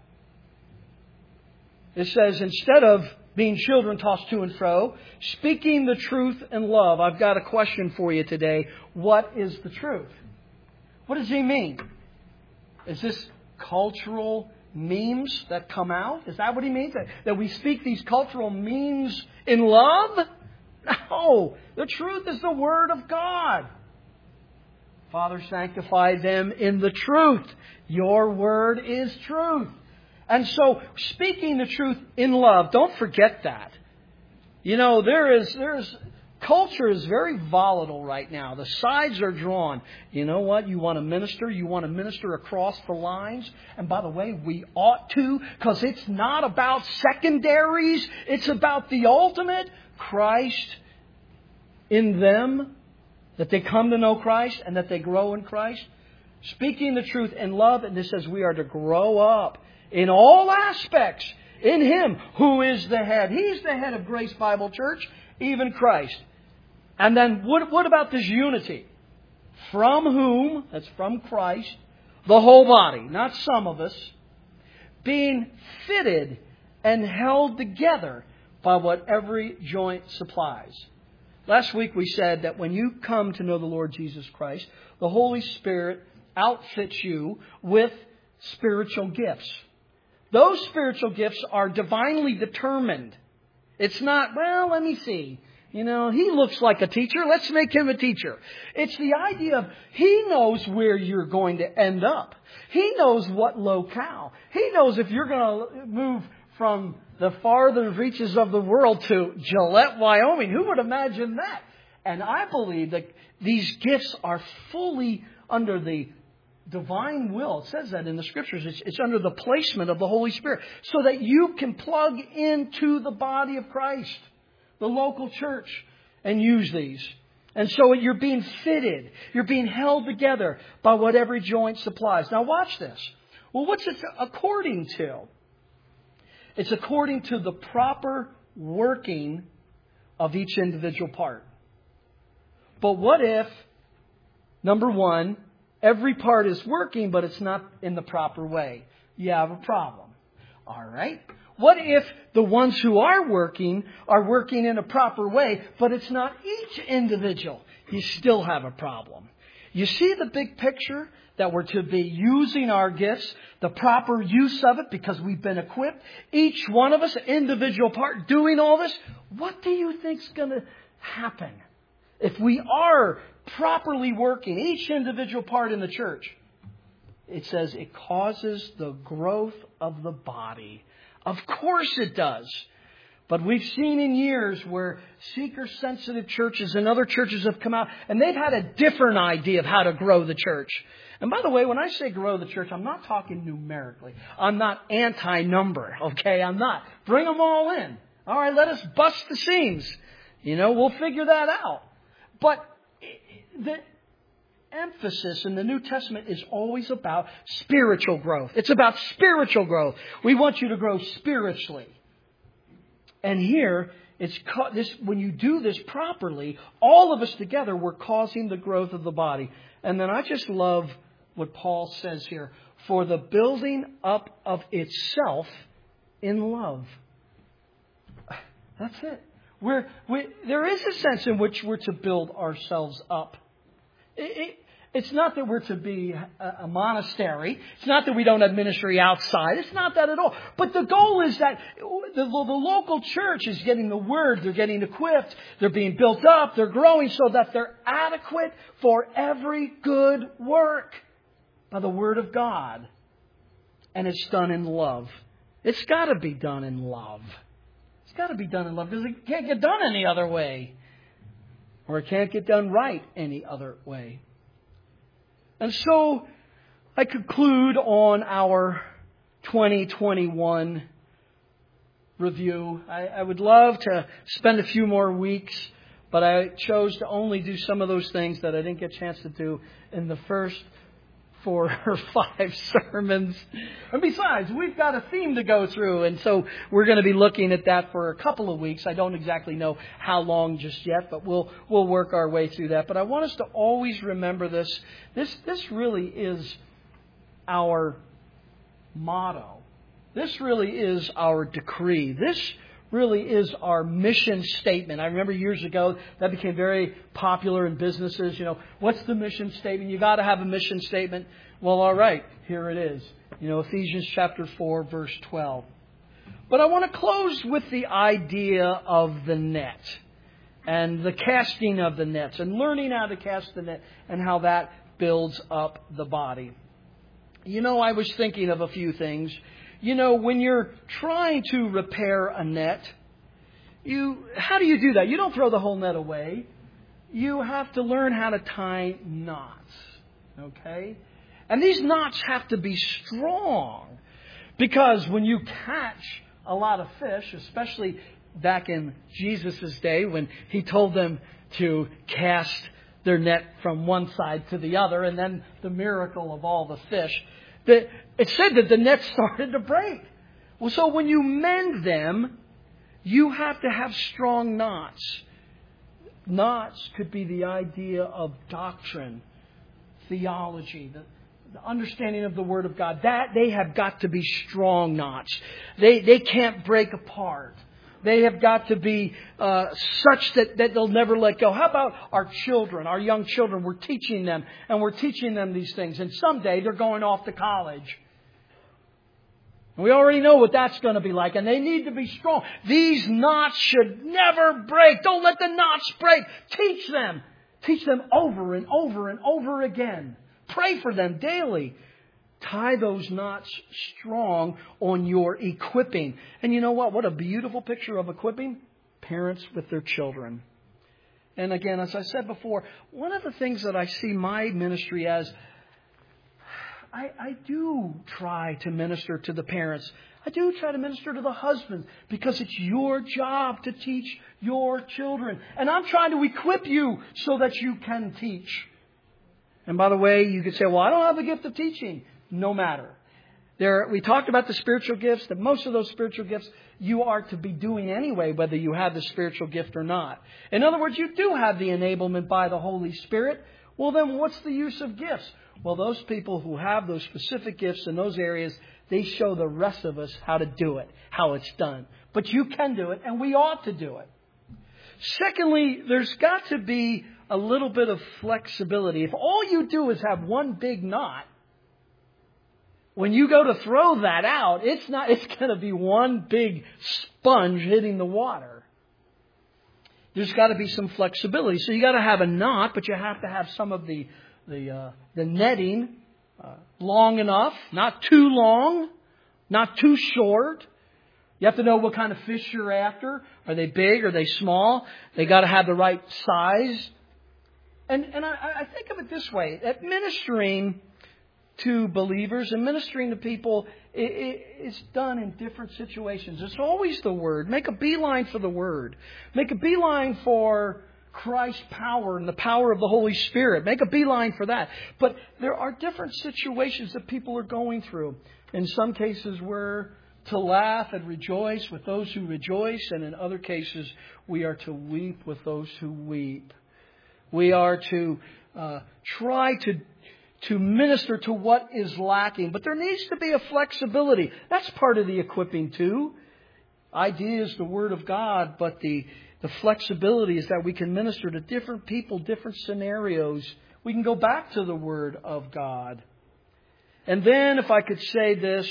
It says, instead of being children tossed to and fro, speaking the truth in love. I've got a question for you today. What is the truth? What does he mean? Is this cultural memes that come out? Is that what he means? That, that we speak these cultural memes in love? No. The truth is the Word of God. Father, sanctify them in the truth. Your Word is truth. And so, speaking the truth in love, don't forget that. You know, there is, there's, culture is very volatile right now. The sides are drawn. You know what? You want to minister. You want to minister across the lines. And by the way, we ought to, because it's not about secondaries. It's about the ultimate. Christ in them, that they come to know Christ and that they grow in Christ. Speaking the truth in love. And this says we are to grow up in all aspects in Him who is the head. He's the head of Grace Bible Church, even Christ. And then what, what about this unity? From whom, that's from Christ, the whole body, not some of us, being fitted and held together by what every joint supplies. Last week we said that when you come to know the Lord Jesus Christ, the Holy Spirit outfits you with spiritual gifts. Those spiritual gifts are divinely determined. It's not, well, let me see. You know, he looks like a teacher. Let's make him a teacher. It's the idea of he knows where you're going to end up. He knows what locale. He knows if you're going to move from the farther reaches of the world to Gillette, Wyoming. Who would imagine that? And I believe that these gifts are fully under the divine will. It says that in the Scriptures. It's, it's under the placement of the Holy Spirit so that you can plug into the body of Christ, the local church, and use these. And so you're being fitted. You're being held together by what every joint supplies. Now watch this. Well, what's it according to? It's according to the proper working of each individual part. But what if, number one, every part is working, but it's not in the proper way? You have a problem. All right? What if the ones who are working are working in a proper way, but it's not each individual? You still have a problem. You see the big picture that we're to be using our gifts, the proper use of it because we've been equipped. Each one of us, an individual part, doing all this. What do you think's going to happen if we are properly working each individual part in the church? It says it causes the growth of the body. Of course it does. But we've seen in years where seeker-sensitive churches and other churches have come out and they've had a different idea of how to grow the church. And by the way, when I say grow the church, I'm not talking numerically. I'm not anti-number, okay? I'm not. Bring them all in. All right, let us bust the seams. You know, we'll figure that out. But the emphasis in the New Testament is always about spiritual growth. It's about spiritual growth. We want you to grow spiritually. And here, it's this when you do this properly, all of us together, we're causing the growth of the body. And then I just love what Paul says here. For the building up of itself in love. That's it. We're, we, there is a sense in which we're to build ourselves up. It, it, it's not that we're to be a, a monastery. It's not that we don't have ministry outside. It's not that at all. But the goal is that the, the local church is getting the word. They're getting equipped. They're being built up. They're growing so that they're adequate for every good work by the word of God. And it's done in love. It's got to be done in love. It's got to be done in love because it can't get done any other way. Or it can't get done right any other way. And so I conclude on our twenty twenty-one review. I, I would love to spend a few more weeks, but I chose to only do some of those things that I didn't get a chance to do in the first four or five sermons. And besides, we've got a theme to go through, and so we're going to be looking at that for a couple of weeks. I don't exactly know how long just yet, but we'll we'll work our way through that. But I want us to always remember this. This this really is our motto. This really is our decree. This really is our mission statement. I remember years ago that became very popular in businesses. You know, what's the mission statement? You got to have a mission statement. Well, all right, here it is. You know, Ephesians chapter four, verse twelve. But I want to close with the idea of the net and the casting of the nets and learning how to cast the net and how that builds up the body. You know, I was thinking of a few things. You know, when you're trying to repair a net, you how do you do that? You don't throw the whole net away. You have to learn how to tie knots. Okay? And these knots have to be strong. Because when you catch a lot of fish, especially back in Jesus' day when He told them to cast their net from one side to the other, and then the miracle of all the fish, The, it said that the net started to break. Well, so when you mend them, you have to have strong knots. Knots could be the idea of doctrine, theology, the, the understanding of the Word of God. That they have got to be strong knots. They they can't break apart. They have got to be uh, such that, that they'll never let go. How about our children, our young children? We're teaching them, and we're teaching them these things. And someday they're going off to college. We already know what that's going to be like, and they need to be strong. These knots should never break. Don't let the knots break. Teach them. Teach them over and over and over again. Pray for them daily. Tie those knots strong on your equipping. And you know what? What a beautiful picture of equipping. Parents with their children. And again, as I said before, one of the things that I see my ministry as, I, I do try to minister to the parents. I do try to minister to the husbands because it's your job to teach your children. And I'm trying to equip you so that you can teach. And by the way, you could say, well, I don't have the gift of teaching. No matter. There, we talked about the spiritual gifts, that most of those spiritual gifts you are to be doing anyway, whether you have the spiritual gift or not. In other words, you do have the enablement by the Holy Spirit. Well, then what's the use of gifts? Well, those people who have those specific gifts in those areas, they show the rest of us how to do it, how it's done. But you can do it, and we ought to do it. Secondly, there's got to be a little bit of flexibility. If all you do is have one big knot, when you go to throw that out, it's not. It's going to be one big sponge hitting the water. There's got to be some flexibility. So you got to have a knot, but you have to have some of the the uh, the netting uh, long enough, not too long, not too short. You have to know what kind of fish you're after. Are they big? Are they small? They got to have the right size. And and I, I think of it this way: at ministering to believers and ministering to people, it, it, it's done in different situations. It's always the Word. Make a beeline for the Word. Make a beeline for Christ's power and the power of the Holy Spirit. Make a beeline for that. But there are different situations that people are going through. In some cases, we're to laugh and rejoice with those who rejoice, and in other cases, we are to weep with those who weep. We are to uh, try to to minister to what is lacking. But there needs to be a flexibility. That's part of the equipping too. Idea is the Word of God, but the, the flexibility is that we can minister to different people, different scenarios. We can go back to the Word of God. And then, if I could say this,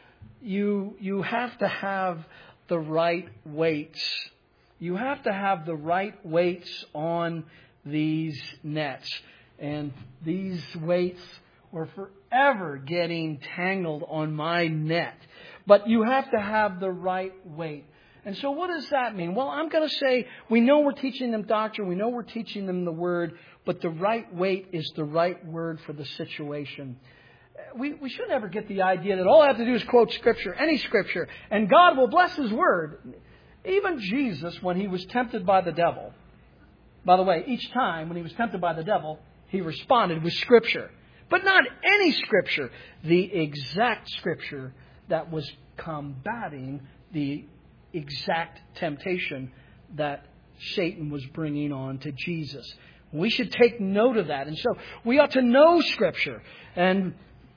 you, you have to have the right weights. You have to have the right weights on these nets. And these weights were forever getting tangled on my net. But you have to have the right weight. And so what does that mean? Well, I'm going to say we know we're teaching them doctrine. We know we're teaching them the Word. But the right weight is the right word for the situation. We, we should never get the idea that all I have to do is quote Scripture, any Scripture, and God will bless His Word. Even Jesus, when He was tempted by the devil, by the way, each time when He was tempted by the devil, He responded with Scripture. But not any Scripture. The exact Scripture that was combating the exact temptation that Satan was bringing on to Jesus. We should take note of that. And so we ought to know Scripture. And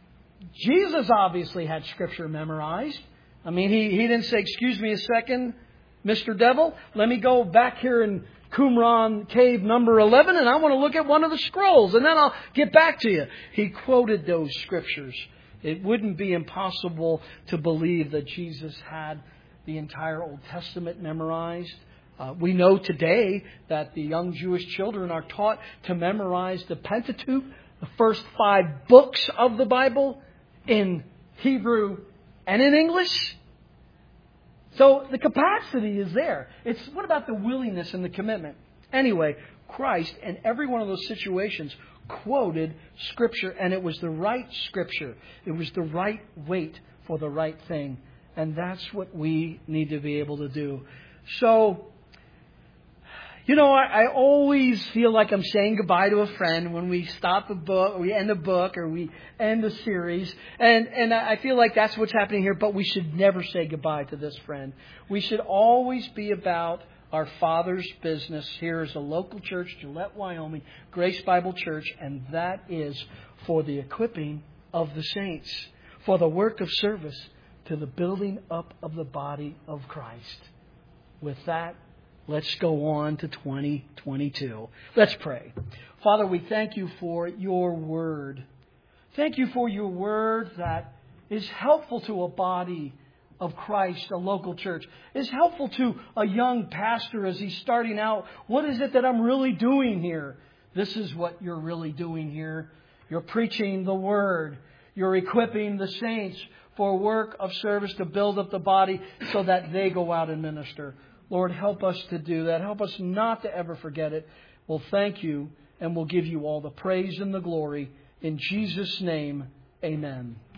Jesus obviously had Scripture memorized. I mean, he, he didn't say, excuse me a second, Mister Devil, let me go back here in Qumran cave number eleven, and I want to look at one of the scrolls, and then I'll get back to you. He quoted those Scriptures. It wouldn't be impossible to believe that Jesus had the entire Old Testament memorized. Uh, we know today that the young Jewish children are taught to memorize the Pentateuch, the first five books of the Bible, in Hebrew and in English. So the capacity is there. It's what about the willingness and the commitment? Anyway, Christ in every one of those situations quoted Scripture, and it was the right Scripture. It was the right weight for the right thing. And that's what we need to be able to do. So, you know, I, I always feel like I'm saying goodbye to a friend when we stop a book, or we end a book, or we end a series. And, and I feel like that's what's happening here. But we should never say goodbye to this friend. We should always be about our Father's business here as a local church, Gillette, Wyoming, Grace Bible Church. And that is for the equipping of the saints, for the work of service to the building up of the body of Christ. With that, let's go on to twenty twenty-two. Let's pray. Father, we thank You for Your Word. Thank You for Your Word that is helpful to a body of Christ, a local church, is helpful to a young pastor as he's starting out. What is it that I'm really doing here? This is what you're really doing here. You're preaching the Word. You're equipping the saints for work of service to build up the body so that they go out and minister. Lord, help us to do that. Help us not to ever forget it. We'll thank You and we'll give You all the praise and the glory. In Jesus' name, amen.